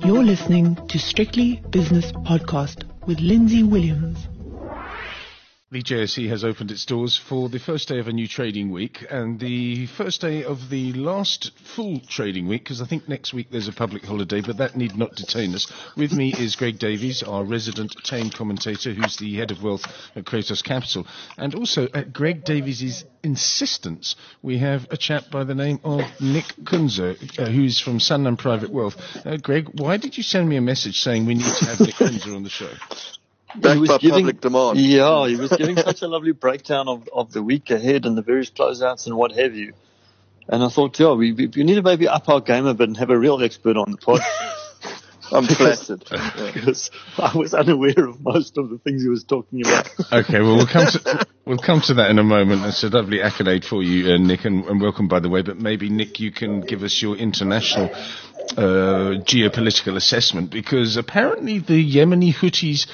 You're listening to Strictly Business Podcast with Lindsay Williams. The JSE has opened its doors for the first day of a new trading week and the first day of the last full trading week, because I think next week there's a public holiday, but that need not detain us. With me is Greg Davies, our resident Tame commentator, who's the head of wealth at Kratos Capital. And also at Greg Davies' insistence, we have a chap by the name of Nick Kunze, who's from Sanlam Private Wealth. Greg, why did you send me a message saying we need to have Nick Kunze on the show? Backed by public demand. Yeah, he was giving such a lovely breakdown of the week ahead and the various closeouts and what have you. And I thought, we need to maybe up our game a bit and have a real expert on the pod. I'm flattered. Because I was unaware of most of the things he was talking about. Okay, well, we'll come to that in a moment. It's a lovely accolade for you, Nick, and welcome, by the way. But maybe, Nick, you can give us your international geopolitical assessment, because apparently the Yemeni Houthis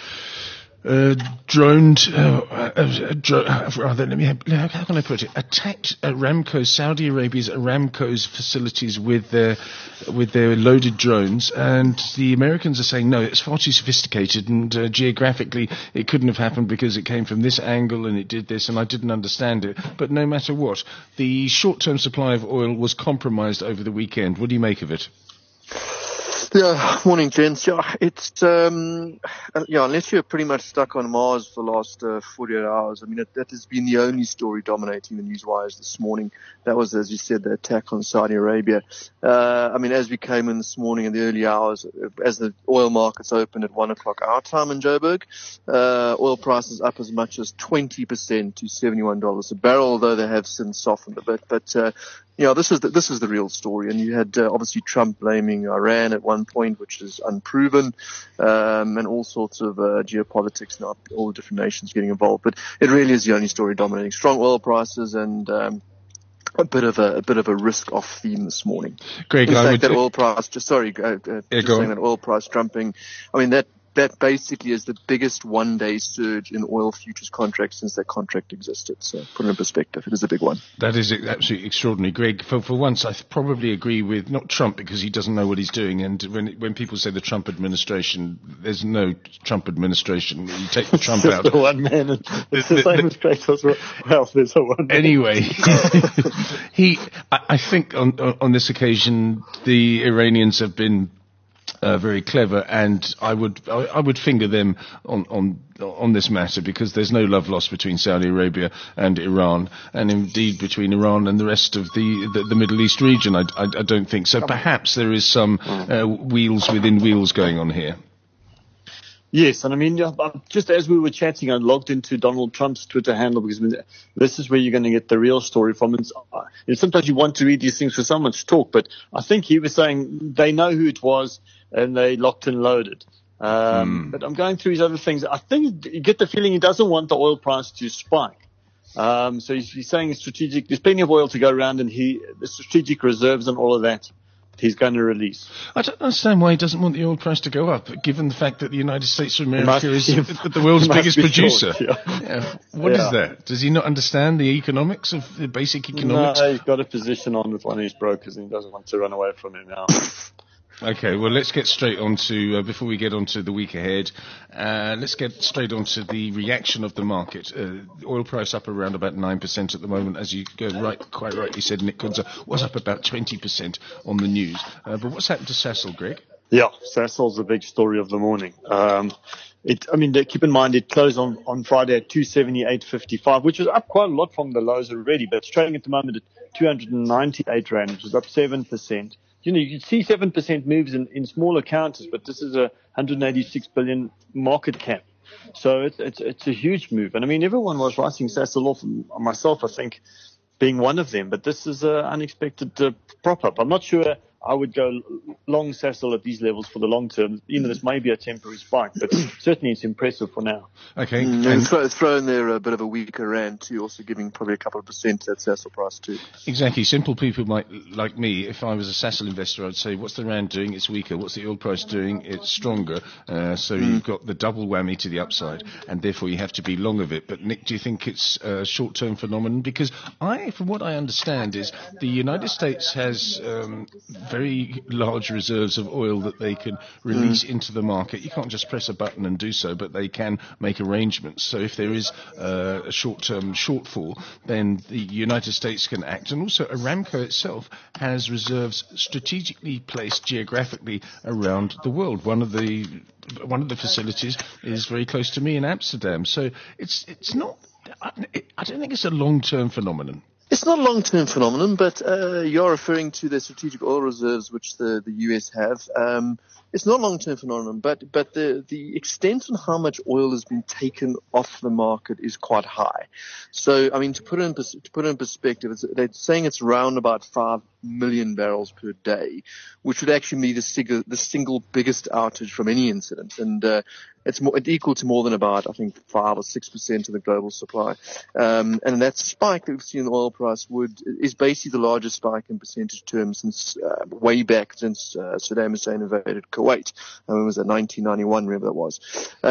attacked Saudi Arabia's Aramco's facilities with their loaded drones, and the Americans are saying, no, it's far too sophisticated, and geographically it couldn't have happened because it came from this angle and it did this, and I didn't understand it. But no matter what, the short-term supply of oil was compromised over the weekend. What do you make of it? Yeah, morning, gents. Yeah, it's unless you're pretty much stuck on Mars for the last 48 hours. I mean, that has been the only story dominating the news wires this morning. That was, as you said, the attack on Saudi Arabia. As we came in this morning in the early hours, as the oil markets opened at 1 o'clock our time in Joburg, oil prices up as much as 20% to $71 a barrel, although they have since softened a bit. But this is the real story. And you had obviously Trump blaming Iran at one point, which is unproven, and all sorts of geopolitics now, all the different nations getting involved. But it really is the only story dominating. Strong oil prices and a bit of a risk off theme this morning. Greg, in fact, that oil price. That oil price jumping. I mean that basically is the biggest one-day surge in oil futures contracts since that contract existed. So, put it in perspective, it is a big one. That is absolutely extraordinary. Greg, for once, I probably agree with, not Trump, because he doesn't know what he's doing, and when people say the Trump administration, there's no Trump administration. You take the Trump out. The one man, it's the same as Kratos. Well, there's a one man. Anyway, I think on this occasion, the Iranians have been very clever, and I would finger them on this matter, because there's no love lost between Saudi Arabia and Iran, and indeed between Iran and the rest of the Middle East region. I don't think so. Perhaps there is some wheels within wheels going on here. Yes, and I mean, just as we were chatting, I logged into Donald Trump's Twitter handle, because this is where you're going to get the real story from. And sometimes you want to read these things for someone to talk, but I think he was saying they know who it was and they locked and loaded. But I'm going through his other things. I think you get the feeling he doesn't want the oil price to spike. So he's saying it's strategic. There's plenty of oil to go around, and the strategic reserves and all of that he's going to release. I don't understand why he doesn't want the oil price to go up, given the fact that the United States of America is the world's biggest producer. What is that? Does he not understand the economics of the basic economics? No, he's got a position on with one of his brokers, and he doesn't want to run away from it now. Okay, well, let's get straight on to, before we get on to the week ahead, let's get straight on to the reaction of the market. Oil price up around about 9% at the moment, as you quite rightly said, Nick Kunze was up about 20% on the news. But what's happened to Sasol, Greg? Yeah, Sasol's the big story of the morning. Keep in mind it closed on Friday at 278.55, which was up quite a lot from the lows already, but it's trading at the moment at 298 Rand, which is up 7%. You can see 7% moves in smaller counters, but this is a 186 billion market cap. So it's a huge move. And I mean, everyone was writing Sasol off, myself, I think, being one of them. But this is an unexpected prop up. I'm not sure I would go long Sasol at these levels for the long term. This may be a temporary spike, but certainly it's impressive for now. Okay. And throw in there a bit of a weaker rand too, also giving probably a couple of percent to that Sasol price too. Exactly. Simple people like me, if I was a Sasol investor, I'd say, what's the rand doing? It's weaker. What's the oil price doing? It's stronger. So you've got the double whammy to the upside, and therefore you have to be long of it. But Nick, do you think it's a short-term phenomenon? Because from what I understand, is the United States has very large reserves of oil that they can release into the market. You can't just press a button and do so, but they can make arrangements. So if there is a short-term shortfall, then the United States can act. And also Aramco itself has reserves strategically placed geographically around the world. One of the facilities is very close to me in Amsterdam. So it's not. I don't think it's a long-term phenomenon. It's not a long-term phenomenon, but you're referring to the strategic oil reserves which the US have. It's not a long-term phenomenon, but the extent on how much oil has been taken off the market is quite high. So, I mean, to put it in perspective, they're saying it's around about 5 million barrels per day, which would actually be the single biggest outage from any incident, and it's equal to more than about, I think, 5 or 6% of the global supply. And that spike that we've seen in the oil price is basically the largest spike in percentage terms since way back since Saddam Hussein invaded Kuwait. When was that? 1991, wherever that was.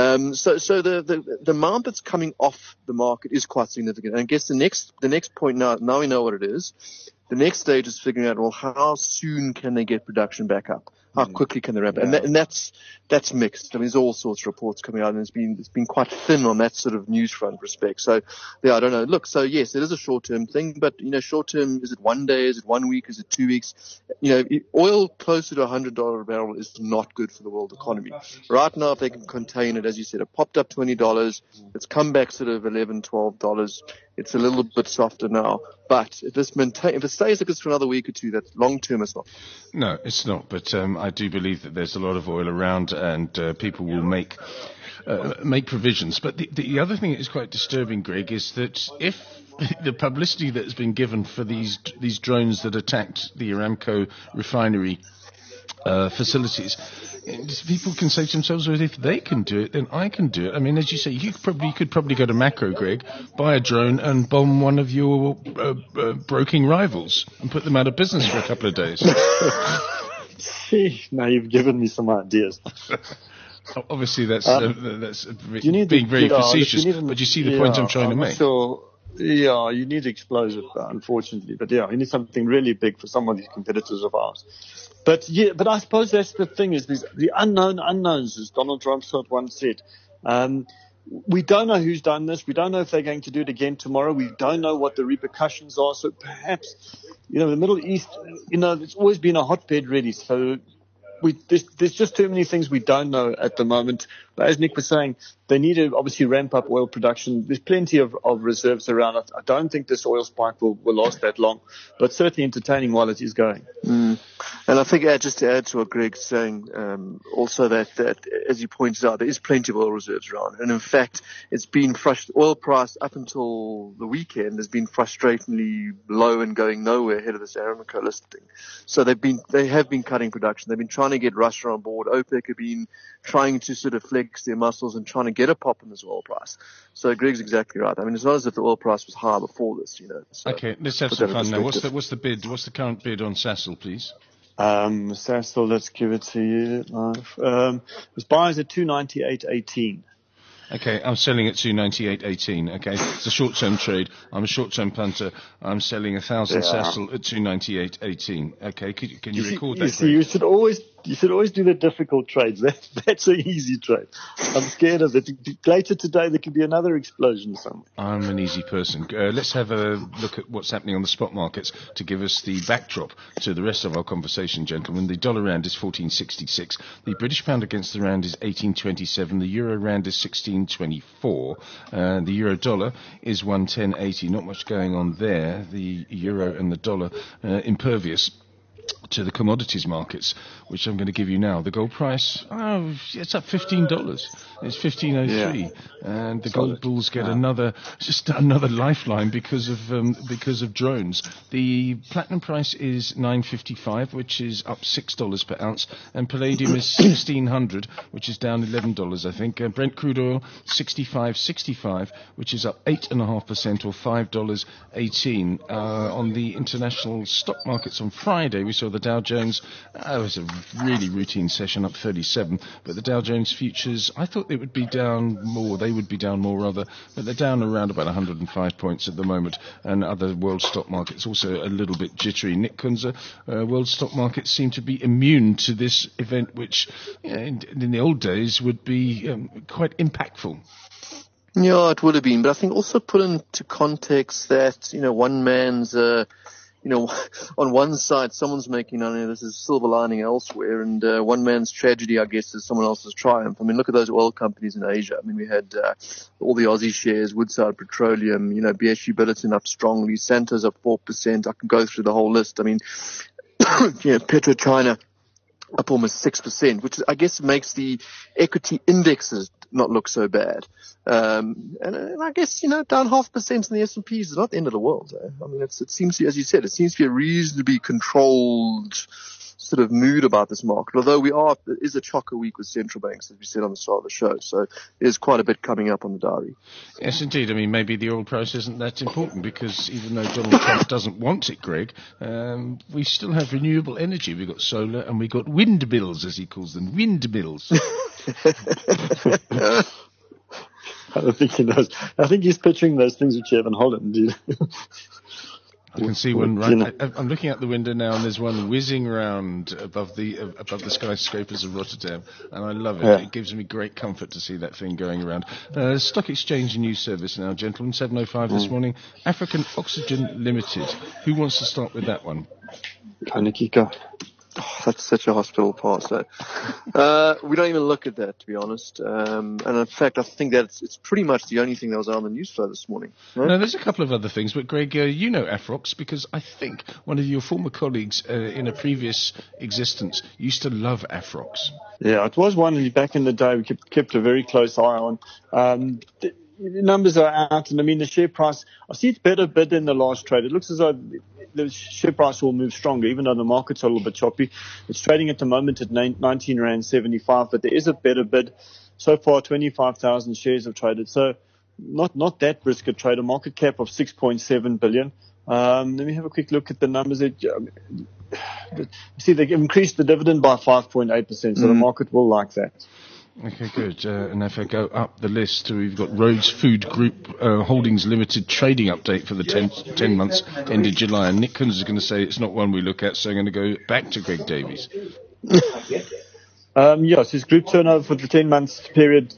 So the amount that's coming off the market is quite significant. And I guess the next point now we know what it is. The next stage is figuring out, well, how soon can they get production back up? How quickly can they ramp up? And that's mixed. I mean, there's all sorts of reports coming out, and it's been quite thin on that sort of news front respect. So, yeah, I don't know. Look, so yes, it is a short-term thing, but, short term, is it 1 day? Is it 1 week? Is it 2 weeks? Oil closer to $100 a barrel is not good for the world economy. Right now, if they can contain it, as you said, it popped up $20. It's come back sort of $11, $12. It's a little bit softer now. But if it stays like this for another week or two, that's long-term, it's not. No, it's not. But I do believe that there's a lot of oil around, and people will make provisions. But the other thing that is quite disturbing, Greg, is that if the publicity that has been given for these drones that attacked the Aramco refinery facilities, people can say to themselves, well, if they can do it, then I can do it. I mean, as you say, you could probably go to Macro, Greg, buy a drone and bomb one of your broking rivals and put them out of business for a couple of days. Now you've given me some ideas. Obviously, that's being very facetious, but you see the point I'm trying to make. Sure. Yeah, you need explosive, unfortunately. But yeah, you need something really big for some of these competitors of ours. But I suppose that's the thing, is the unknown unknowns, as Donald Trump once said. We don't know who's done this. We don't know if they're going to do it again tomorrow. We don't know what the repercussions are. So perhaps, the Middle East, it's always been a hotbed really. So there's just too many things we don't know at the moment. But as Nick was saying, they need to obviously ramp up oil production. There's plenty of reserves around. I don't think this oil spike will last that long, but certainly entertaining while it is going. And I think, just to add to what Greg's saying, also that as you pointed out, there is plenty of oil reserves around. And in fact, it's been oil price up until the weekend has been frustratingly low and going nowhere ahead of this Aramco listing. So they have been cutting production. They've been trying to get Russia on board. OPEC have been trying to sort of flex their muscles and trying to get a pop in this oil price. So Greg's exactly right. I mean, it's not as if the oil price was high before this, So okay, let's have some fun now. What's the bid? What's the current bid on Sasol, please? Sasol, let's give it to you. This buys at 298.18. Okay, I'm selling at 298.18. Okay, it's a short-term trade. I'm a short-term punter. I'm selling 1,000 Sasol at 298.18. Okay, can you record that? You should always do the difficult trades. That's an easy trade. I'm scared of it. Later today there could be another explosion somewhere. I'm an easy person. Let's have a look at what's happening on the spot markets to give us the backdrop to the rest of our conversation, gentlemen. The dollar rand is 14.66. The British pound against the rand is 18.27. The euro rand is 16.24. The euro dollar is 110.80. Not much going on there. The euro and the dollar impervious to the commodities markets, which I'm going to give you now. The gold price, it's up $15. It's $15.03, and the gold bulls get another lifeline because of drones. The platinum price is $9.55, which is up $6 per ounce, and palladium is $1,600, which is down $11, I think. Brent crude oil $65.65, which is up 8.5% or $5.18. On the international stock markets on Friday, we saw the Dow Jones, it was a really routine session, up 37. But the Dow Jones futures, I thought it would be down more. They would be down more, rather. But they're down around about 105 points at the moment. And other world stock markets also a little bit jittery. Nick Kunze, world stock markets seem to be immune to this event, which in the old days would be quite impactful. Yeah, it would have been. But I think also put into context that, one man's, on one side, someone's making money. This is silver lining elsewhere. And one man's tragedy, I guess, is someone else's triumph. I mean, look at those oil companies in Asia. I mean, we had all the Aussie shares, Woodside Petroleum, BHP Billiton up strongly, Santos up 4%. I can go through the whole list. I mean, PetroChina up almost 6%, which I guess makes the equity indexes not look so bad. And I guess, down 0.5% in the S&P is not the end of the world. I mean, it seems to, as you said, it seems to be a reasonably controlled sort of mood about this market. Although it is a chocker week with central banks, as we said on the start of the show. So there's quite a bit coming up on the diary. Yes, indeed. I mean, maybe the oil price isn't that important because even though Donald Trump doesn't want it, Greg, we still have renewable energy. We've got solar and we've got windmills, as he calls them, windmills. I don't think he knows. I think he's picturing those things which you have in Holland. I can see one right. I'm looking out the window now, and there's one whizzing around above the skyscrapers of Rotterdam, and I love it. Yeah. It gives me great comfort to see that thing going around. Stock Exchange News Service now, gentlemen. 7:05 this morning. African Oxygen Limited. Who wants to start with that one? Kanikika. Oh, that's such a hospital pass. We don't even look at that, to be honest. And in fact, I think that it's pretty much the only thing that was on the news flow this morning. Right? No, there's a couple of other things, but Greg, you know Afrox because I think one of your former colleagues in a previous existence used to love Afrox. Yeah, it was one back in the day we kept a very close eye on. The numbers are out, and I mean the share price, I see it's better bid in the last trade. It looks as though the share price will move stronger, even though the market's a little bit choppy. It's trading at the moment at 19.75 Rand, but there is a better bid. So far, 25,000 shares have traded. So not that brisk a trade. A market cap of 6.7 billion. Let me have a quick look at the numbers. See, they increased the dividend by 5.8%, so the market will like that. Okay, good. And if I go up the list, we've got Rhodes Food Group Holdings Limited trading update for the 10 months ended July. And Nick Kunze is going to say it's not one we look at, so I'm going to go back to Greg Davies. Yes, his group turnover for the 10 months period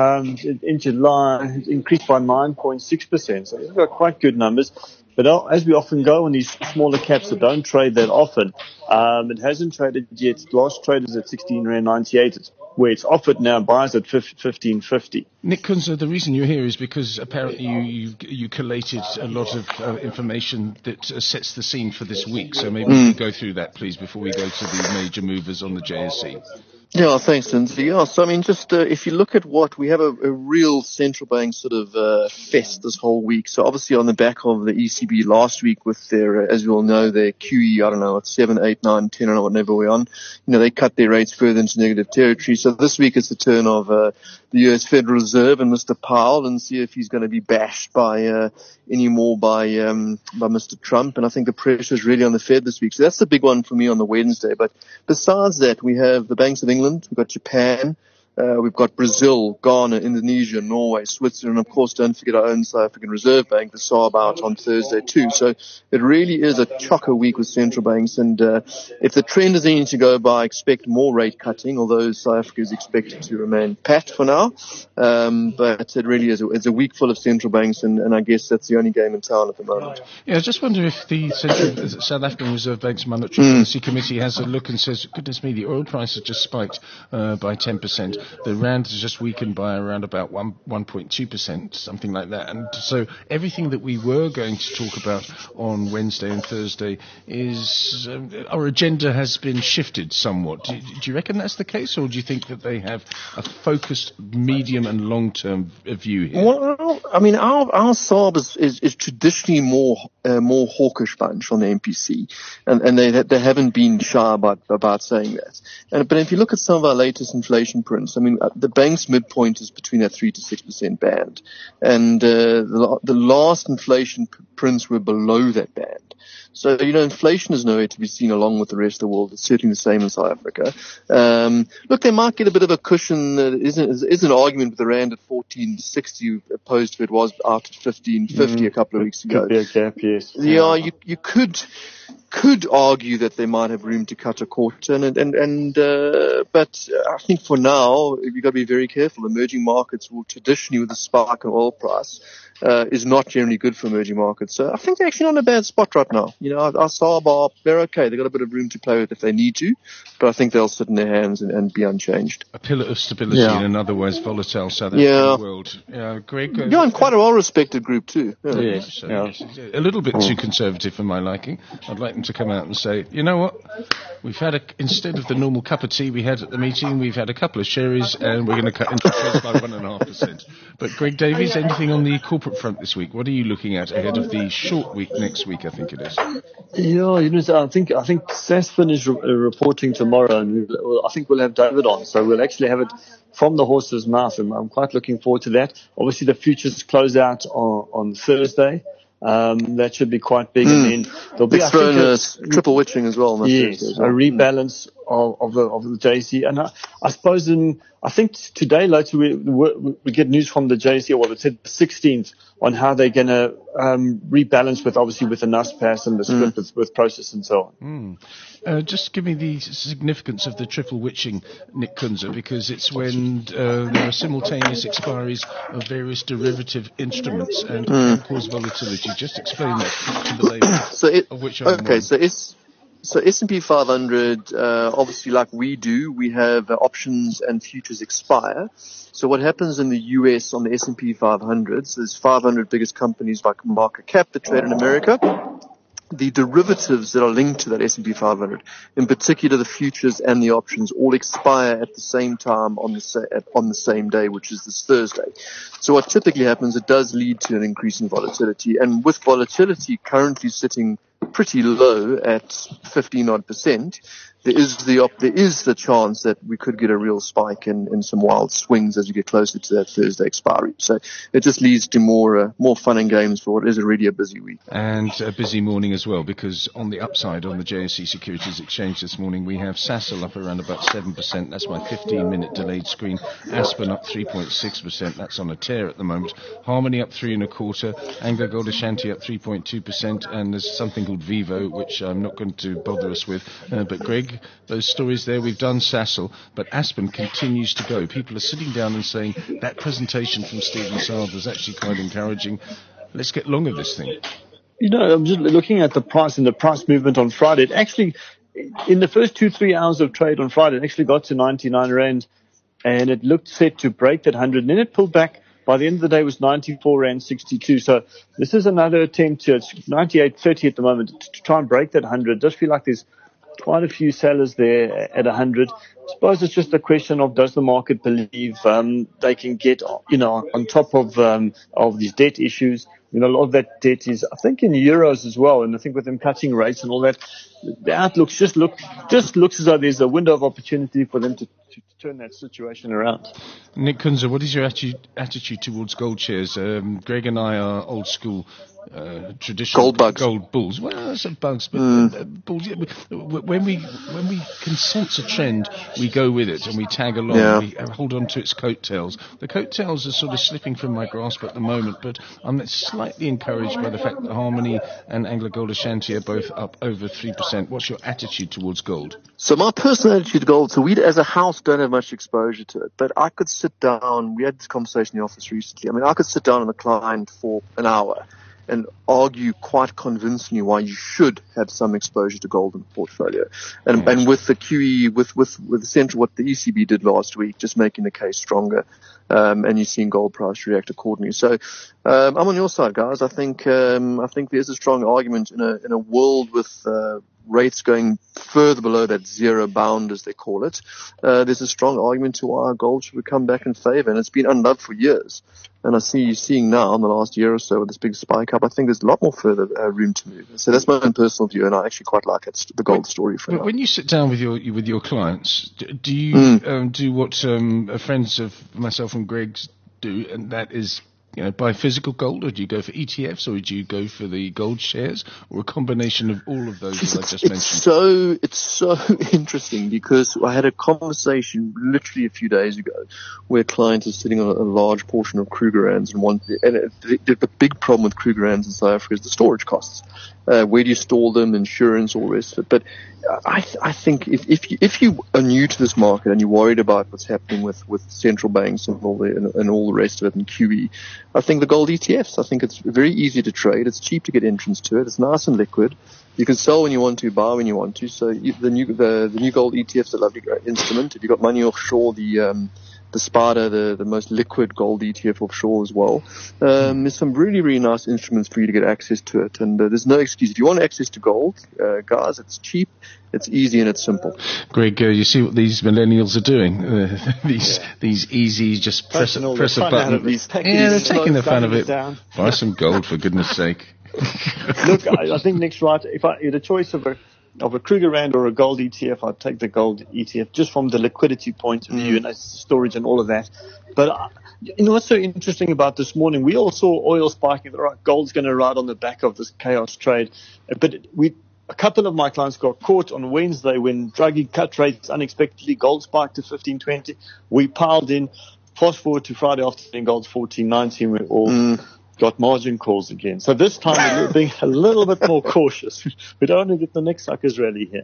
in July increased by 9.6%. So these are quite good numbers. But as we often go on these smaller caps that don't trade that often, it hasn't traded yet. Last trade is at 16.98 Rand, where it's offered now, buys at 15.50. Nick Kunze, the reason you're here is because apparently you collated a lot of information that sets the scene for this week. So maybe we can go through that, please, before we go to the major movers on the JSE. Yeah, thanks, Lindsay. Yeah, so I mean, just if you look at what we have a real central bank sort of fest this whole week. So obviously on the back of the ECB last week with their, as we all know, their QE, I don't know, it's 7, 8, 9, 10, I don't know, whatever we're on. They cut their rates further into negative territory. So this week it's the turn of the US Federal Reserve and Mr. Powell, and see if he's going to be bashed by anymore by Mr. Trump. And I think the pressure is really on the Fed this week. So that's the big one for me on the Wednesday. But besides that, we have the banks of England, we've got Japan, we've got Brazil, Ghana, Indonesia, Norway, Switzerland, and of course don't forget our own South African Reserve Bank, the SARB out on Thursday too. So it really is a chocker week with central banks, and if the trend is anything to go by, expect more rate cutting, although South Africa is expected to remain pat for now. But it really is it's a week full of central banks, and I guess that's the only game in town at the moment. Yeah, I just wonder if the South African Reserve Bank's Monetary Policy Committee has a look and says, goodness me, the oil price has just spiked by 10%. The rand has just weakened by around about 1.2%, something like that. And so everything that we were going to talk about on Wednesday and Thursday is our agenda has been shifted somewhat. Do you reckon that's the case, or do you think that they have a focused medium and long-term view here? Well, I mean, our SARB is traditionally more hawkish bunch on the MPC, and they haven't been shy about saying that. But if you look at some of our latest inflation prints, I mean, the bank's midpoint is between that 3 to 6% band, and the last inflation prints were below that band. So, inflation is nowhere to be seen along with the rest of the world. It's certainly the same in South Africa. Look, they might get a bit of a cushion. There is an argument with the rand at 14.60 opposed to it was out at 15.50 a couple of weeks ago. Could be a gap, yes. Yeah, you could argue that they might have room to cut a quarter, but I think for now you've got to be very careful. Emerging markets will traditionally, with the spike in oil price, is not generally good for emerging markets. So I think they're actually not in a bad spot right now. Our SARB, they're okay. They've got a bit of room to play with if they need to, but I think they'll sit in their hands and be unchanged. A pillar of stability in an otherwise volatile South African world. Greg? And quite a well-respected group too. Yes. A little bit too conservative for my liking. I'd like them to come out and say, you know what? We've had instead of the normal cup of tea we had at the meeting, we've had a couple of sherries and we're going to cut interest rates by 1.5%. But Greg Davies, anything on the corporate front this week? What are you looking at ahead of the short week next week, I think it is? Yeah, I think Sasfin is reporting tomorrow, and I think we'll have David on, so we'll actually have it from the horse's mouth, and I'm quite looking forward to that. Obviously, the futures close out on Thursday. That should be quite big, and then there'll be triple witching as well. Yes, a rebalance of the JSE, and I suppose I think today later we get news from the JSE, or it said the 16th, on how they're going to rebalance with the Naspers and the split with Process and so on. Just give me the significance of the triple witching, Nick Kunze, because it's when there are simultaneous expiries of various derivative instruments and can cause volatility. Just explain that to the ladies. So S&P 500, obviously like we do, we have options and futures expire. So what happens in the US on the S&P 500, so there's 500 biggest companies by market cap that trade in America. The derivatives that are linked to that S&P 500, in particular the futures and the options, all expire at the same time on the same day, which is this Thursday. So what typically happens, it does lead to an increase in volatility. And with volatility currently sitting pretty low at 15% there is the chance that we could get a real spike in some wild swings as you get closer to that Thursday expiry. So it just leads to more fun and games for what is already a busy week. And a busy morning as well, because on the upside on the JSE Securities Exchange this morning, we have Sasol up around about 7%. That's my 15-minute delayed screen. Aspen up 3.6%. That's on a tear at the moment. Harmony up 3.25%. Anglo Gold Ashanti up 3.2%. And there's something called Vivo, which I'm not going to bother us with. But Greg, those stories there, we've done Sasol, but Aspen continues to go. People are sitting down and saying that presentation from Stephen Saab was actually quite encouraging. Let's get long of this thing. I'm just looking at the price and the price movement on Friday. It actually, in the first 2-3 hours of trade on Friday, it actually got to 99 Rand, and it looked set to break that 100, and then it pulled back. By the end of the day, it was 94 Rand 62. So this is another attempt to, it's 98.30 at the moment, to try and break that 100. It does feel like there's quite a few sellers there at 100. I suppose it's just a question of, does the market believe they can get on top of these debt issues? A lot of that debt is, I think, in euros as well, and I think with them cutting rates and all that, the outlook just looks as though there's a window of opportunity for them to turn that situation around. Nick Kunze, what is your attitude towards gold shares? Greg and I are old school traditional gold bulls. Well, some bugs, but bulls. Yeah, when we can sense a trend, we go with it and we tag along. Yeah. We hold on to its coattails. The coattails are sort of slipping from my grasp at the moment, but I'm slightly encouraged by the fact that Harmony and Anglo Gold Ashanti are both up over 3%. What's your attitude towards gold? So my personal attitude to gold, so we as a house don't have much exposure to it, but I could sit down, we had this conversation in the office recently, I could sit down with a client for an hour and argue quite convincingly why you should have some exposure to gold in the portfolio. And with the QE, with essentially what the ECB did last week, just making the case stronger, and you're seeing gold price react accordingly. So, I'm on your side, guys. I think there's a strong argument in a world with, rates going further below that zero bound, as they call it, there's a strong argument to why gold should come back in favor. And it's been unloved for years. And I see you seeing now in the last year or so with this big spike up, I think there's a lot more further room to move. So that's my own personal view, and I actually quite like it, the gold story for now. When you sit down with your clients, do you do what friends of myself and Greg's do, and that is, buy physical gold, or do you go for ETFs, or do you go for the gold shares, or a combination of all of those that I just mentioned? It's so interesting, because I had a conversation literally a few days ago where clients are sitting on a large portion of Krugerrands, and the big problem with Krugerrands in South Africa is the storage costs. Where do you store them, insurance, all the rest of it. But I think if you are new to this market and you're worried about what's happening with central banks and all the rest of it and QE, I think the gold ETFs, I think it's very easy to trade. It's cheap to get entrance to it. It's nice and liquid. You can sell when you want to, buy when you want to. So the new gold ETF's a lovely instrument. If you've got money offshore, the SPDR, the most liquid gold ETF offshore as well. There's some really, really nice instruments for you to get access to it. And there's no excuse. If you want access to gold, guys, it's cheap, it's easy, and it's simple. Greg, you see what these millennials are doing? These easy, just press a button. They're taking the fun of it. Buy some gold, for goodness sake. Look, I think Nick's right. If I had a choice of a Krugerrand or a gold ETF, I'd take the gold ETF just from the liquidity point of view and storage and all of that. But what's so interesting about this morning, we all saw oil spiking. Gold's going to ride on the back of this chaos trade. But a couple of my clients got caught on Wednesday when Draghi cut rates unexpectedly. Gold spiked to 15.20. We piled in. Fast forward to Friday afternoon, gold's 14.19. We all got margin calls again. So this time we're being a little bit more cautious. We don't want to get the next suckers rally here.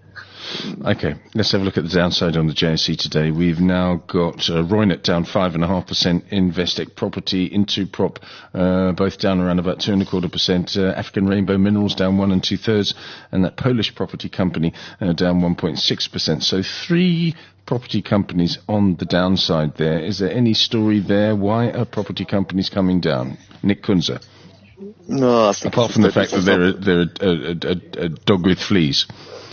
Okay, let's have a look at the downside on the JSE today. We've now got Roynet down 5.5%, Investec Property, Intuprop both down around about 2.25%, African Rainbow Minerals down 1 2/3, and that Polish property company down 1.6%. So 3 property companies on the downside there. Is there any story there? Why are property companies coming down? Nick Kunze. No, apart from the fact that they're a dog with fleas.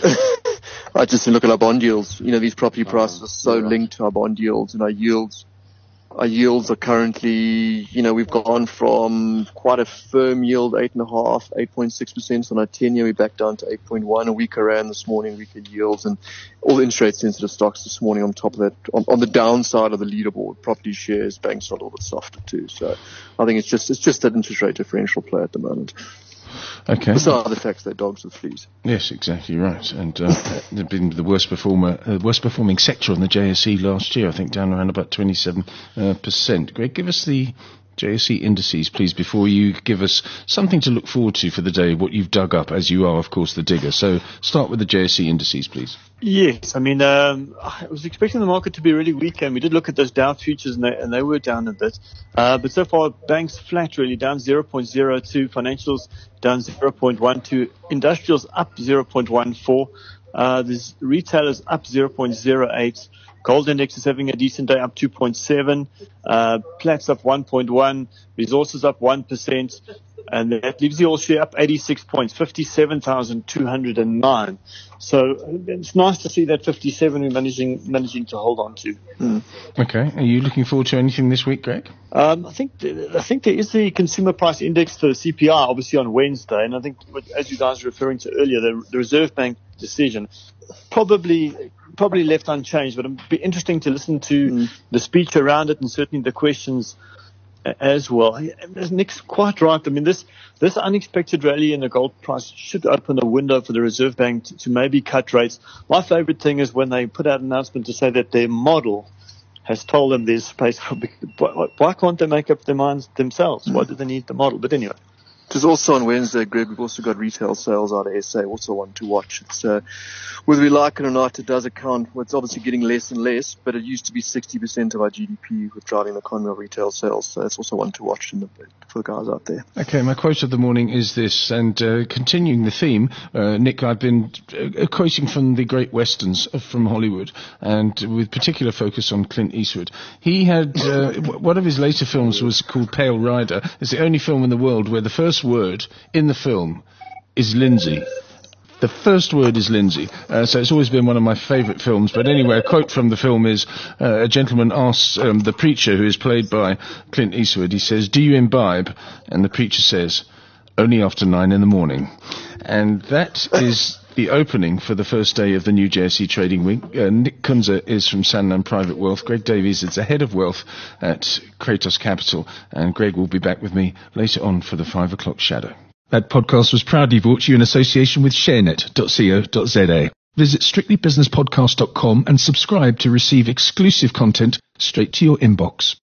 I just look at our bond yields. These property prices are so linked to our bond yields, and our yields are currently, we've gone from quite a firm yield, 8.5%, 8.6% on our 10-year. We're back down to 8.1%. A week around this morning, weaker yields, and all the interest rate sensitive stocks this morning on top of that. On the downside of the leaderboard, property shares, banks are a little bit softer too. So I think it's just that interest rate differential play at the moment. Okay. Besides the fact they're dogs with fleas. Yes, exactly right. And they've been the worst performing sector on the JSE last year. I think down around about 27%. Greg, give us the JSE indices, please, before you give us something to look forward to for the day, what you've dug up, as you are, of course, the digger. So start with the JSE indices, please. Yes, I was expecting the market to be really weak, and we did look at those Dow futures, and they were down a bit. But so far, banks flat, really, down 0.02, financials down 0.12, industrials up 0.14, there's retailers up 0.08, gold index is having a decent day, up 2.7, Platts up 1.1, resources up 1%, and that leaves the all share up 86 points, 57,209. So it's nice to see that 57 we're managing to hold on to. Okay. Are you looking forward to anything this week, Greg? I think there is the consumer price index, the CPI, obviously on Wednesday, and I think, as you guys were referring to earlier, the Reserve Bank decision probably left unchanged, but it'd be interesting to listen to the speech around it and certainly the questions as well. Nick's quite right. I mean, this unexpected rally in the gold price should open a window for the Reserve Bank to maybe cut rates. My favorite thing is when they put out an announcement to say that their model has told them there's space for big. Why can't they make up their minds themselves? Why do they need the model? But anyway. There's also on Wednesday, Greg, we've also got retail sales out of SA, also one to watch. It's, whether we like it or not, it does account. It's obviously getting less and less, but it used to be 60% of our GDP with driving the economy of retail sales. So it's also one to watch for the guys out there. Okay, my quote of the morning is this, and continuing the theme, Nick, I've been quoting from the great westerns from Hollywood, and with particular focus on Clint Eastwood. He had, one of his later films was called Pale Rider. It's the only film in the world where the first word in the film is Lindsay. The first word is Lindsay. So it's always been one of my favourite films. But anyway, a quote from the film is, a gentleman asks the preacher, who is played by Clint Eastwood, he says, "Do you imbibe?" And the preacher says, "Only after 9 a.m. And that is the opening for the first day of the new JSE trading week. Nick Kunze is from Sanlam Private Wealth. Greg Davies is the head of wealth at Kratos Capital. And Greg will be back with me later on for the 5 o'clock shadow. That podcast was proudly brought to you in association with sharenet.co.za. Visit strictlybusinesspodcast.com and subscribe to receive exclusive content straight to your inbox.